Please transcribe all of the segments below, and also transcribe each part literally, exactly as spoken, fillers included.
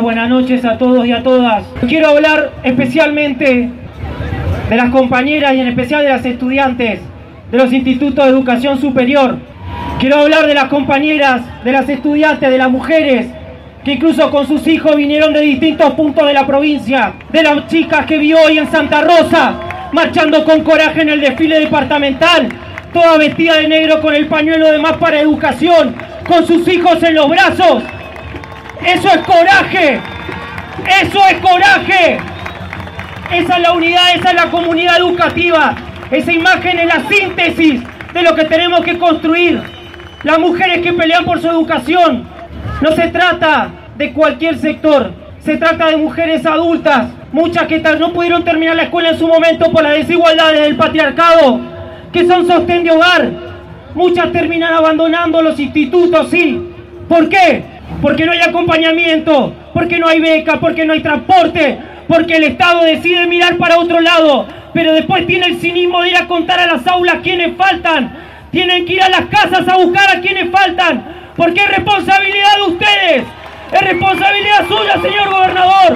Buenas noches a todos y a todas. Quiero hablar especialmente de las compañeras y en especial de las estudiantes de los institutos de educación superior. Quiero hablar de las compañeras, de las estudiantes, de las mujeres que incluso con sus hijos vinieron de distintos puntos de la provincia, de las chicas que vi hoy en Santa Rosa, marchando con coraje en el desfile departamental, toda vestida de negro con el pañuelo de Más para Educación, con sus hijos en los brazos. ¡Eso es coraje! ¡Eso es coraje! Esa es la unidad, esa es la comunidad educativa. Esa imagen es la síntesis de lo que tenemos que construir. Las mujeres que pelean por su educación. No se trata de cualquier sector, se trata de mujeres adultas, muchas que no pudieron terminar la escuela en su momento por las desigualdades del patriarcado, que son sostén de hogar. Muchas terminan abandonando los institutos, sí. ¿Por qué? Porque no hay acompañamiento, porque no hay beca, porque no hay transporte, porque el Estado decide mirar para otro lado, pero después tiene el cinismo de ir a contar a las aulas quiénes faltan, tienen que ir a las casas a buscar a quienes faltan, porque es responsabilidad de ustedes, es responsabilidad suya, señor gobernador.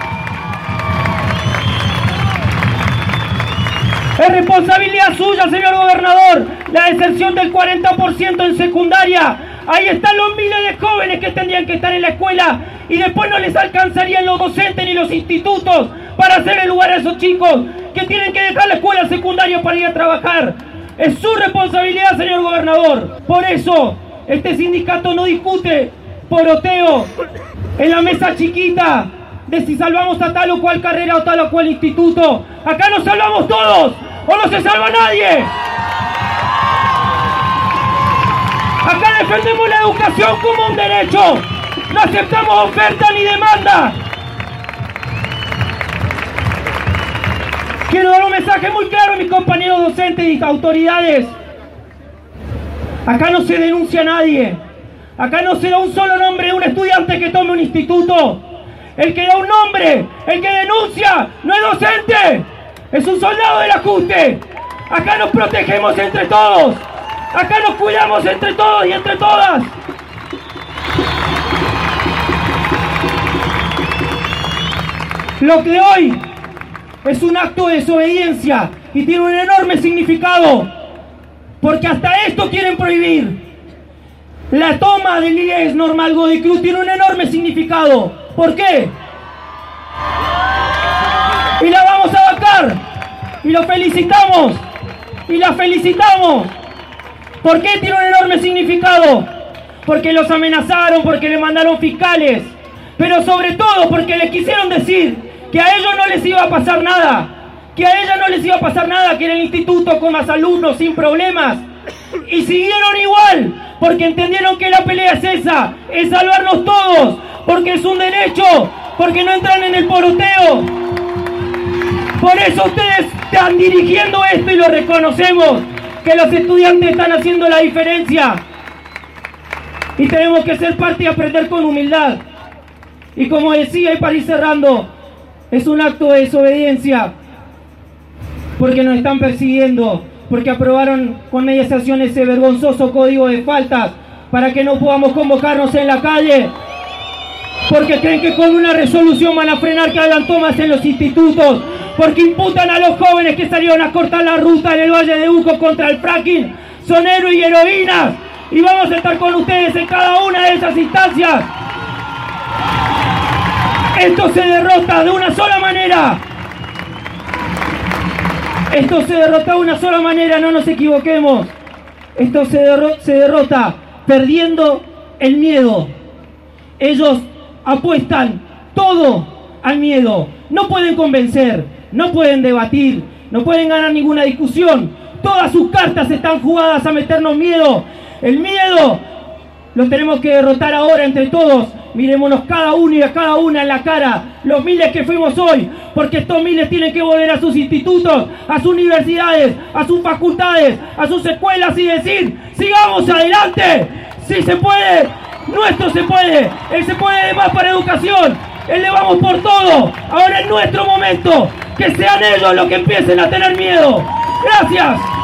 Es responsabilidad suya, señor gobernador, la deserción del cuarenta por ciento en secundaria. Ahí están los miles de jóvenes que tendrían que estar en la escuela y después no les alcanzarían los docentes ni los institutos para hacer el lugar a esos chicos que tienen que dejar la escuela secundaria para ir a trabajar. Es su responsabilidad, señor gobernador. Por eso, este sindicato no discute poroteo en la mesa chiquita de si salvamos a tal o cual carrera o tal o cual instituto. Acá nos salvamos todos o no se salva nadie. Acá defendemos la educación como un derecho. No aceptamos oferta ni demanda. Quiero dar un mensaje muy claro a mis compañeros docentes y autoridades. Acá no se denuncia a nadie. Acá no se da un solo nombre de un estudiante que tome un instituto. El que da un nombre, el que denuncia, no es docente. Es un soldado del ajuste. Acá nos protegemos entre todos. Acá nos cuidamos entre todos y entre todas. Lo que hoy es un acto de desobediencia y tiene un enorme significado, porque hasta esto quieren prohibir. La toma del I E S Normal Godoy Cruz tiene un enorme significado. ¿Por qué? Y la vamos a vacar. Y lo felicitamos. Y la felicitamos. ¿Por qué tiene un enorme significado? Porque los amenazaron, porque le mandaron fiscales, pero sobre todo porque les quisieron decir que a ellos no les iba a pasar nada, que a ella no les iba a pasar nada, que era el instituto con más alumnos sin problemas, y siguieron igual, porque entendieron que la pelea es esa, es salvarnos todos, porque es un derecho, porque no entran en el poroteo. Por eso ustedes están dirigiendo esto y lo reconocemos, que los estudiantes están haciendo la diferencia y tenemos que ser parte y aprender con humildad. Y como decía, y para ir cerrando, es un acto de desobediencia porque nos están persiguiendo, porque aprobaron con mediación ese vergonzoso código de faltas para que no podamos convocarnos en la calle, porque creen que con una resolución van a frenar que hagan tomas en los institutos, porque imputan a los jóvenes que salieron a cortar la ruta en el Valle de Uco contra el fracking. Son héroes y heroínas, y vamos a estar con ustedes en cada una de esas instancias. Esto se derrota de una sola manera. Esto se derrota de una sola manera, no nos equivoquemos. Esto se, derro- se derrota perdiendo el miedo. Ellos apuestan todo al miedo. No pueden convencer, no pueden debatir, no pueden ganar ninguna discusión. Todas sus cartas están jugadas a meternos miedo. El miedo lo tenemos que derrotar ahora entre todos. Mirémonos cada uno y a cada una en la cara, los miles que fuimos hoy, porque estos miles tienen que volver a sus institutos, a sus universidades, a sus facultades, a sus escuelas y decir: sigamos adelante, sí se puede, nuestro se puede, él se puede de Más para Educación, él le vamos por todo. Ahora es nuestro momento, que sean ellos los que empiecen a tener miedo. Gracias.